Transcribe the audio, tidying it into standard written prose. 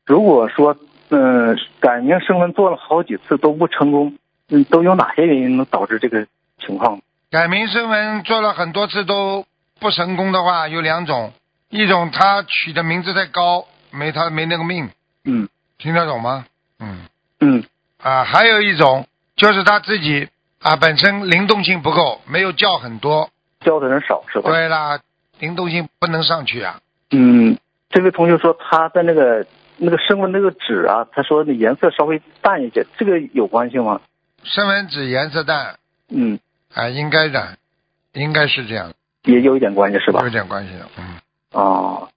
如果说改名声纹做了好几次都不成功，都有哪些原因能导致这个情况？ 改名声纹做了很多次都不成功的话，有两种，一种他取的名字太高，没那个命，听得懂吗？还有一种就是他自己本身灵动性不够，没有叫很多， 教的人少是吧？ 对啦，灵动性不能上去啊。 这位同学说他在那个声纹那个纸啊，他说那颜色稍微淡一些，这个有关系吗？ 声纹纸颜色淡，应该的，应该是这样， 也有一点关系是吧？ 有一点关系的， 哦，